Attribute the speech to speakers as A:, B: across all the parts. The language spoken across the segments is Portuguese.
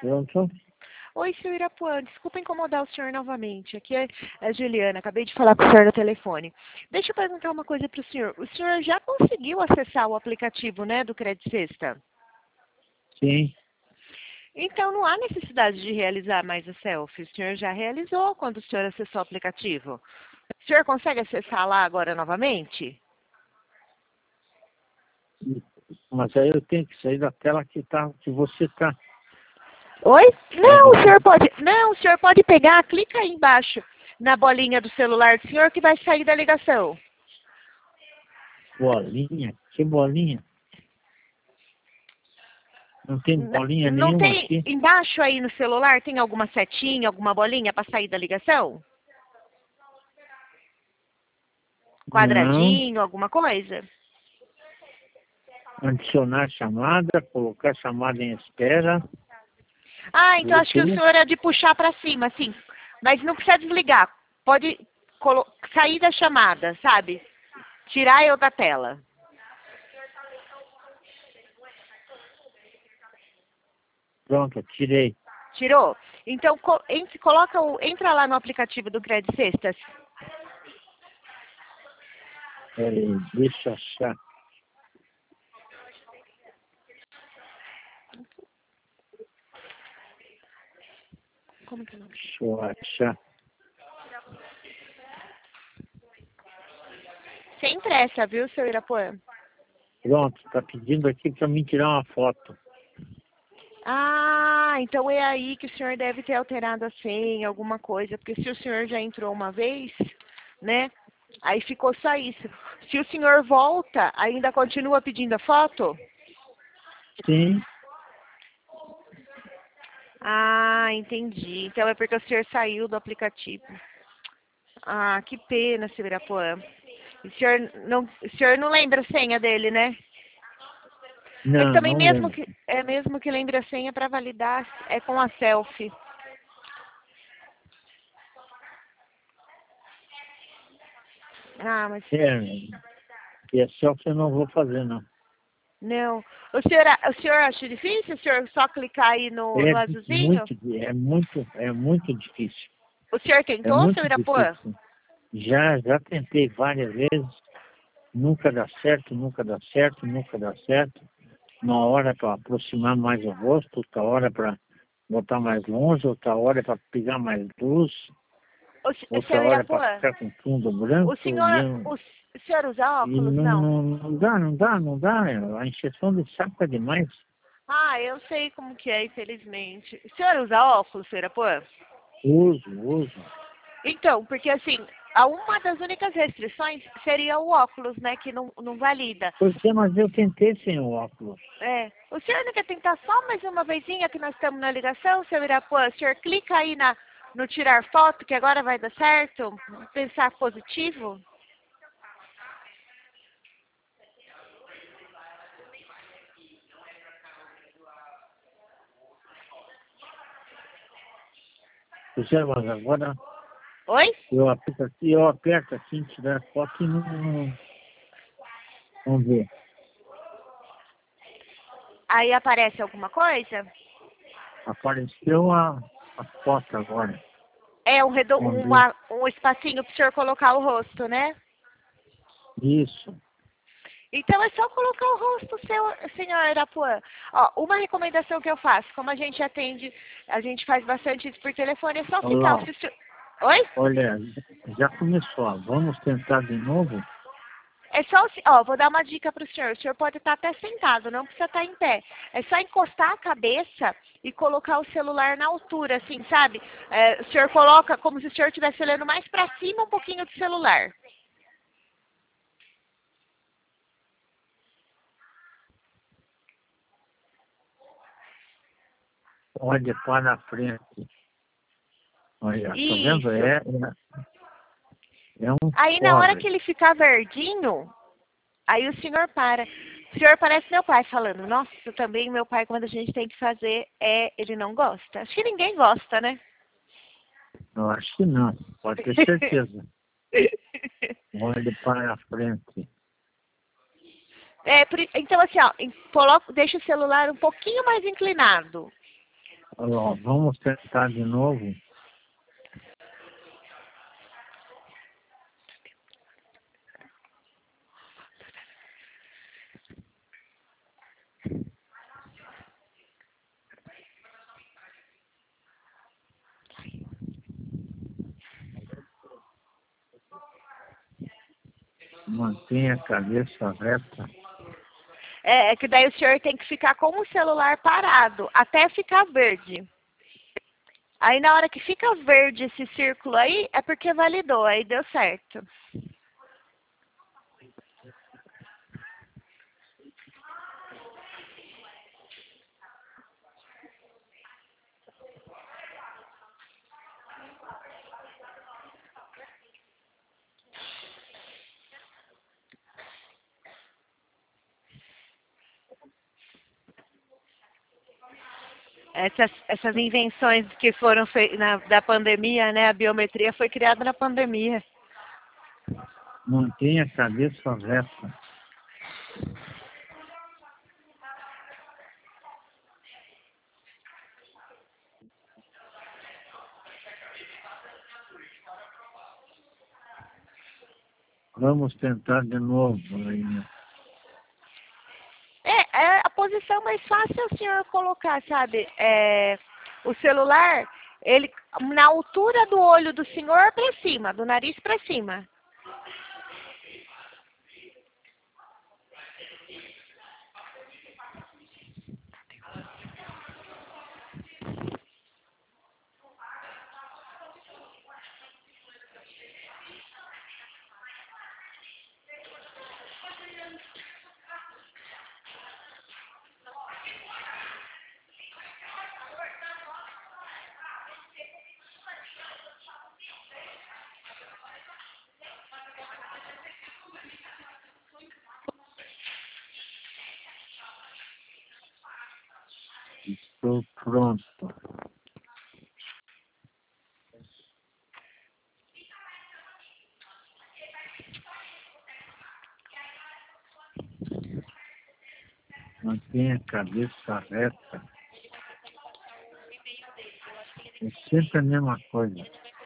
A: Pronto?
B: Oi, senhor Irapuã, desculpa incomodar o senhor novamente. Aqui é a Juliana, acabei de falar com o senhor no telefone. Deixa eu perguntar uma coisa para o senhor. O senhor já conseguiu acessar o aplicativo, né, do Crédito Sexta?
A: Sim.
B: Então não há necessidade de realizar mais a selfie. O senhor já realizou quando o senhor acessou o aplicativo. O senhor consegue acessar lá agora novamente?
A: Mas aí eu tenho que sair da tela que você está.
B: Oi? Não, o senhor pode pegar, clica aí embaixo na bolinha do celular do senhor que vai sair da ligação.
A: Bolinha? Que bolinha? Não tem bolinha
B: Não
A: nenhuma
B: tem
A: aqui?
B: embaixo aí no celular, tem alguma setinha, alguma bolinha para sair da ligação?
A: Não.
B: Quadradinho, alguma coisa?
A: Adicionar chamada, colocar chamada em espera.
B: Ah, então acho que o senhor é de puxar para cima, sim. Mas não precisa desligar. Pode sair da chamada, sabe? Tirar eu da tela.
A: Pronto, tirei.
B: Tirou? Então entra lá no aplicativo do Crédito Sextas.
A: Peraí, deixa eu achar.
B: Como que não?
A: Deixa eu achar.
B: Sem pressa, viu, seu Irapuã?
A: Pronto, está pedindo aqui para mim tirar uma foto.
B: Ah, então é aí que o senhor deve ter alterado a senha, alguma coisa, porque se o senhor já entrou uma vez, né? Aí ficou só isso. Se o senhor volta, ainda continua pedindo a foto?
A: Sim.
B: Ah, entendi. Então é porque o senhor saiu do aplicativo. Ah, que pena, seu Irapuã. O senhor não lembra a senha dele, né? É que
A: Não,
B: também
A: não lembro.
B: mesmo que lembre a senha para validar, é com a selfie. Ah, mas
A: E a selfie eu não vou fazer, não.
B: não. O senhor acha difícil? O senhor só clicar aí no azulzinho?
A: É muito difícil.
B: O senhor
A: É
B: tentou, seu
A: muito
B: Irapuã?
A: difícil. Já tentei várias vezes. Nunca dá certo, nunca dá certo, nunca dá certo. Uma hora para aproximar mais o rosto, outra hora para botar mais longe, outra hora para pegar mais luz, outra
B: Seu
A: hora para
B: Irapuã,
A: ficar com fundo branco.
B: o senhor usa
A: E
B: óculos, não?
A: não dá. A injeção de saco é demais.
B: Ah, eu sei como que é, infelizmente. O senhor usa óculos, seu Irapuã?
A: Uso.
B: Então, porque assim, uma das únicas restrições seria o óculos, né, que não valida.
A: Pois é, mas eu tentei sem o óculos.
B: É. O senhor não quer tentar só mais uma vezinha que nós estamos na ligação, seu Irapuã? O senhor clica aí no tirar foto, que agora vai dar certo? Pensar positivo?
A: Pois é, mas agora
B: Oi?
A: eu aperto assim, tirar foto e não. Vamos ver.
B: Aí aparece alguma coisa?
A: Apareceu a foto agora.
B: É
A: Vamos ver.
B: um espacinho para o senhor colocar o rosto, né?
A: Isso.
B: Então é só colocar o rosto, senhor Irapuã. Ó, uma recomendação que eu faço, como a gente atende, a gente faz bastante isso por telefone, é só ficar
A: Olá.
B: assistindo. Oi?
A: Olha, já começou. Vamos tentar de novo?
B: É só, ó, vou dar uma dica para o senhor. O senhor pode estar até sentado, não precisa estar em pé. É só encostar a cabeça e colocar o celular na altura, assim, sabe? É, o senhor coloca como se o senhor estivesse olhando mais para cima um pouquinho do celular.
A: Olha para a frente. Olha, tá vendo?
B: Isso.
A: É um
B: Aí na hora
A: corre.
B: que ele ficar verdinho, aí o senhor para. O senhor parece meu pai falando, nossa, também meu pai, quando a gente tem que fazer, ele não gosta. Acho que ninguém gosta, né?
A: Eu acho que não. Pode ter certeza. Olhe para a frente.
B: Então assim, ó, deixa o celular um pouquinho mais inclinado.
A: Ó, vamos tentar de novo. Mantenha a cabeça reta.
B: É que daí o senhor tem que ficar com o celular parado, até ficar verde. Aí na hora que fica verde esse círculo aí, é porque validou, aí deu certo. Essas invenções que foram da pandemia, né? A biometria foi criada na pandemia.
A: Mantenha a cabeça reta. Vamos tentar de novo, Rainha.
B: A posição mais fácil é o senhor colocar, sabe? O celular, ele na altura do olho do senhor para cima, do nariz para cima.
A: Estou pronto. Mantenha a cabeça reta. É sempre a mesma coisa.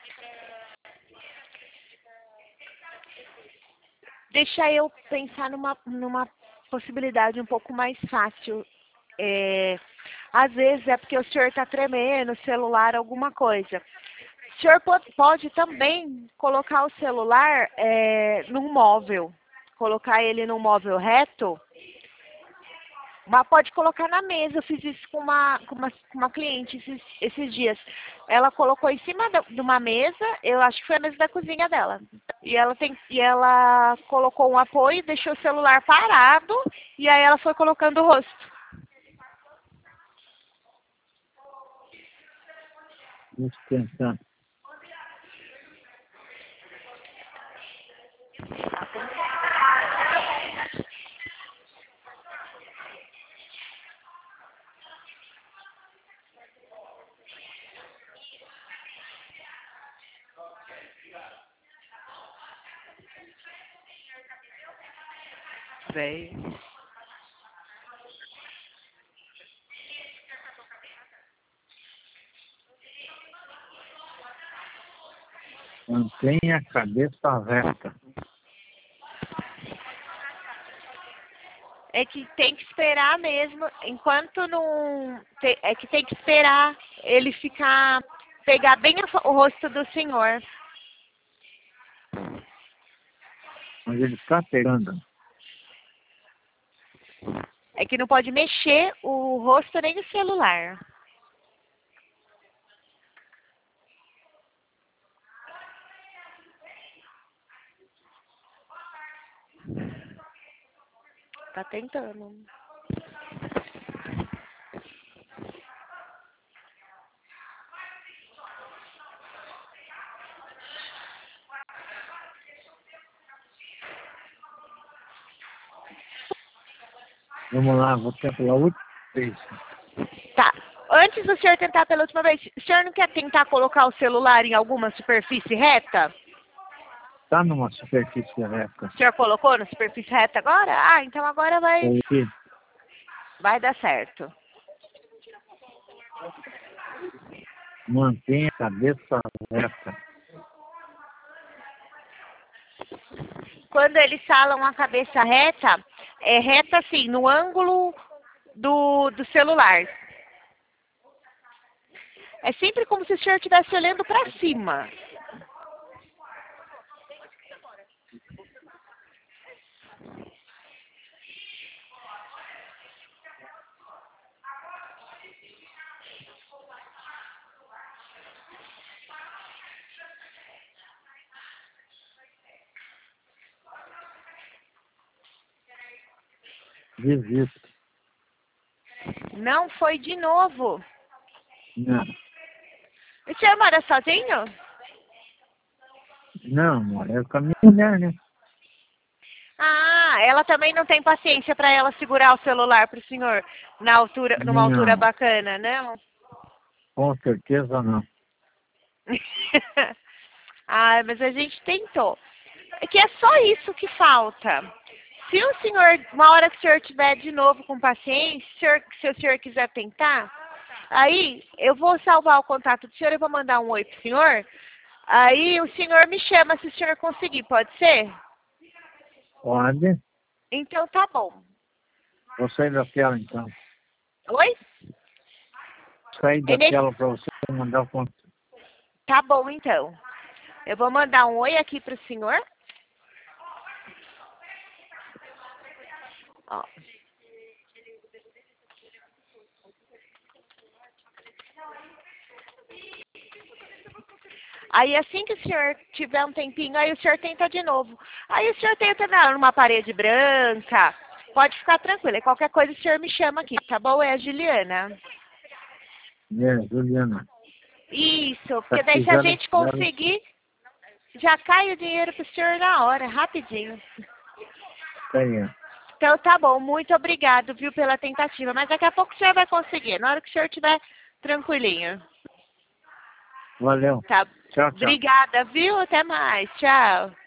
B: Deixa eu pensar numa possibilidade um pouco mais fácil. Às vezes é porque o senhor está tremendo, celular, alguma coisa. O senhor pode também colocar o celular num móvel. Colocar ele num móvel reto. Mas pode colocar na mesa. Eu fiz isso com uma cliente esses dias. Ela colocou em cima de uma mesa, eu acho que foi a mesa da cozinha dela. E ela colocou um apoio, deixou o celular parado, e aí ela foi colocando o rosto.
A: Vamos tentar.
B: Véi.
A: Mantenha a cabeça reta.
B: É que tem que esperar mesmo, enquanto não... É que tem que esperar ele pegar bem o rosto do senhor.
A: Mas ele está pegando.
B: É que não pode mexer o rosto nem o celular. Tá tentando.
A: Vamos lá, vou tentar pela última vez.
B: Tá. Antes do senhor tentar pela última vez, o senhor não quer tentar colocar o celular em alguma superfície reta?
A: Está numa superfície reta.
B: O senhor colocou na superfície reta agora? Ah, então agora vai dar certo.
A: Mantenha a cabeça reta.
B: Quando eles falam a cabeça reta, é reta assim, no ângulo do celular. É sempre como se o senhor estivesse olhando para cima.
A: Desisto.
B: Não foi de novo.
A: Não.
B: O senhor mora sozinho?
A: Não, amor, é com a minha mulher, né?
B: Ah, ela também não tem paciência para ela segurar o celular para o senhor na altura, numa altura
A: Não,
B: bacana, não?
A: com certeza não.
B: Ah, mas a gente tentou. É que é só isso que falta. Se o senhor, uma hora que o senhor tiver de novo com paciência, se o senhor quiser tentar, aí eu vou salvar o contato do senhor, eu vou mandar um oi pro senhor. Aí o senhor me chama se o senhor conseguir, pode ser?
A: Pode.
B: Então tá bom.
A: Vou sair da tela, então.
B: Oi?
A: Sair da tela para você mandar o contato.
B: Tá bom, então. Eu vou mandar um oi aqui pro senhor. Ó. Aí assim que o senhor tiver um tempinho, aí o senhor tenta de novo. Aí o senhor tenta numa parede branca. Pode ficar tranquilo. E qualquer coisa o senhor me chama aqui, tá bom? É a Juliana.
A: É, Juliana.
B: Isso, porque daí se a gente conseguir, já cai o dinheiro pro senhor na hora, rapidinho.
A: Aí.
B: Então tá bom, muito obrigado, viu, pela tentativa. Mas daqui a pouco o senhor vai conseguir, na hora que o senhor estiver tranquilinho.
A: Valeu.
B: Tá.
A: Tchau, tchau.
B: Obrigada, viu? Até mais. Tchau.